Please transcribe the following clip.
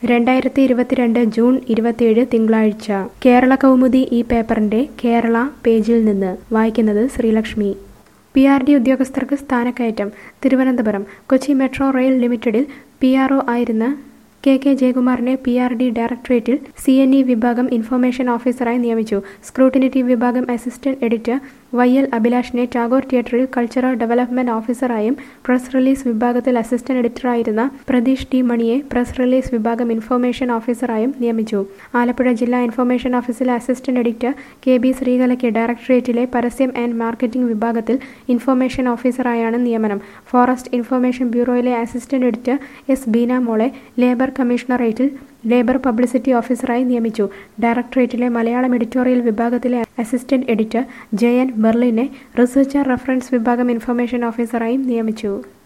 2022 June 27 തിങ്കളാഴ്ച കേരള കൗമുദി ഈ പേപ്പറിന്റെ കേരള പേജിൽ നിന്ന് വായിക്കുന്നത് ശ്രീലക്ഷ്മി. PRD ഉദ്യോഗസ്ഥർക്ക് സ്ഥാനക്കയറ്റം. തിരുവനന്തപുരം. കൊച്ചി മെട്രോ റെയിൽ ലിമിറ്റഡിൽ PRO ആയിരുന്ന KK ജയകുമാറിനെ PRD ഡയറക്ടറേറ്റിൽ CNE വിഭാഗം ഇൻഫർമേഷൻ ഓഫീസറായി നിയമിച്ചു. സ്ക്രൂട്ടിനിറ്റി വിഭാഗം അസിസ്റ്റന്റ് എഡിറ്റർ YL അഭിലാഷിനെ ടാഗോർ തിയേറ്ററിൽ കൾച്ചറൽ ഡെവലപ്മെന്റ് ഓഫീസറായും പ്രസ് റിലീസ് വിഭാഗത്തിൽ അസിസ്റ്റന്റ് എഡിറ്ററായിരുന്ന പ്രതീഷ് T മണിയെ പ്രസ് റിലീസ് വിഭാഗം ഇൻഫർമേഷൻ ഓഫീസറായും നിയമിച്ചു. ആലപ്പുഴ ജില്ലാ ഇൻഫർമേഷൻ ഓഫീസിലെ അസിസ്റ്റന്റ് എഡിറ്റർ KB ശ്രീകലയ്ക്ക് ഡയറക്ടറേറ്റിലെ പരസ്യം ആൻഡ് മാർക്കറ്റിംഗ് വിഭാഗത്തിൽ ഇൻഫർമേഷൻ ഓഫീസറായാണ് നിയമനം. ഫോറസ്റ്റ് ഇൻഫർമേഷൻ ബ്യൂറോയിലെ അസിസ്റ്റന്റ് എഡിറ്റർ S ബീന മോളെ ലേബർ കമ്മീഷണറേറ്റിൽ ലേബർ പബ്ലിസിറ്റി ഓഫീസറായി നിയമിച്ചു. ഡയറക്ടറേറ്റിലെ മലയാളം എഡിറ്റോറിയൽ വിഭാഗത്തിലെ അസിസ്റ്റന്റ് എഡിറ്റർ JN ബെർലിനെ റിസർച്ച് ആൻഡ് റഫറൻസ് വിഭാഗം ഇൻഫർമേഷൻ ഓഫീസറായും നിയമിച്ചു.